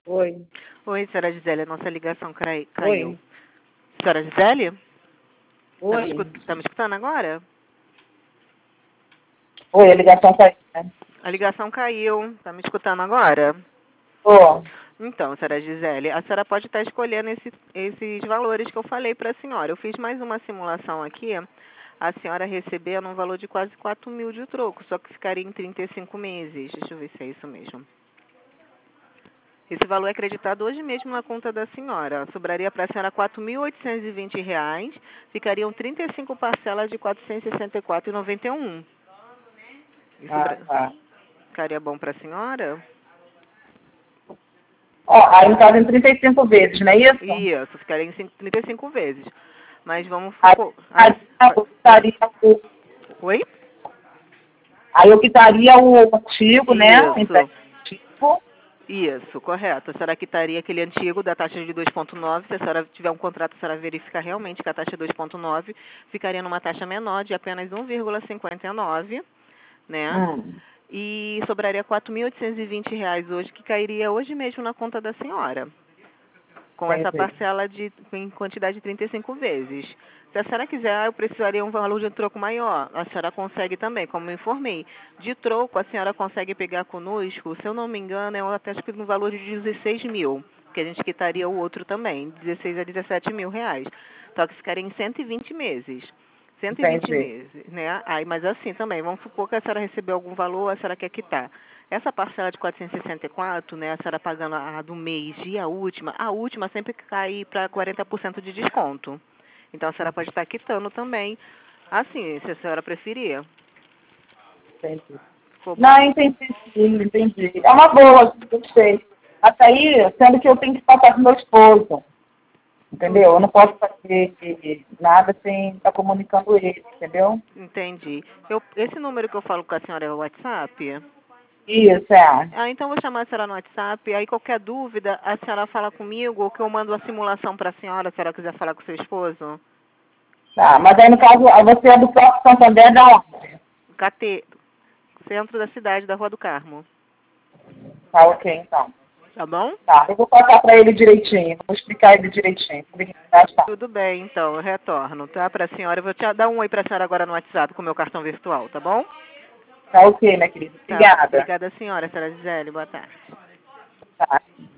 Oi. Oi, senhora Gisele, a nossa ligação caiu. Oi. Senhora Gisele? Oi. Tá me escutando agora? Oi, a ligação tá aí, né? A ligação caiu. Tá me escutando agora? Tô. Então, senhora Gisele, a senhora pode estar escolhendo esses valores que eu falei para a senhora. Eu fiz mais uma simulação aqui. A senhora recebendo um valor de quase 4.000 de troco, só que ficaria em 35 meses. Deixa eu ver se é isso mesmo. Esse valor é acreditado hoje mesmo na conta da senhora. Sobraria para a senhora R$ 4.820. Ficariam 35 parcelas de R$ 464,91. Isso Tá. ficaria bom para a senhora? Ó, aí no caso em 35 vezes, não é isso? Isso, ficaria em 35 vezes. Mas vamos Aí, supor. eu quitaria Oi? aí eu quitaria o antigo, né? Isso. Antigo. Isso, correto. A senhora quitaria aquele antigo da taxa de 2,9. Se a senhora tiver um contrato, a senhora verifica realmente que a taxa é 2,9. Ficaria numa taxa menor de apenas 1,59, né? E sobraria R$ 4.820 hoje, que cairia hoje mesmo na conta da senhora. Com essa Entendi. parcela em quantidade de 35 vezes. Se a senhora quiser, eu precisaria um valor de troco maior. A senhora consegue também, como eu informei. De troco, a senhora consegue pegar conosco, se eu não me engano, até acho que no valor de 16 mil, que a gente quitaria o outro também, 16 a 17 mil reais. Só que ficaria em 120 meses. 120 Entendi. meses, né? Aí, mas assim também, vamos supor que a senhora recebeu algum valor, a senhora quer quitar. Essa parcela de 464, né, a senhora pagando a do mês e a última sempre cai para 40% de desconto. Então a senhora pode estar quitando também, assim, se a senhora preferir. Entendi. Ficou bom? Não, entendi, sim, entendi. É uma boa, gostei. Até aí, sendo que eu tenho que passar com meu esposo. Entendeu? Eu não posso fazer nada sem estar comunicando ele, entendeu? Entendi. Esse número que eu falo com a senhora é o WhatsApp? Isso, é. Então eu vou chamar a senhora no WhatsApp, aí qualquer dúvida, a senhora fala comigo, ou que eu mando a simulação para a senhora, se a senhora quiser falar com seu esposo. Tá, mas aí no caso, você é do próprio Santander da onde? KT, centro da cidade, da Rua do Carmo. Tá, ok, então. Tá bom? Tá, eu vou passar para ele direitinho, vou explicar ele direitinho. Tá, Tudo bem, então, eu retorno, tá? Para a senhora, eu vou te dar um oi para a senhora agora no WhatsApp com o meu cartão virtual, tá bom? tá ok, minha querida. Tá. Obrigada. Obrigada, senhora Gisele. Boa tarde. Tá.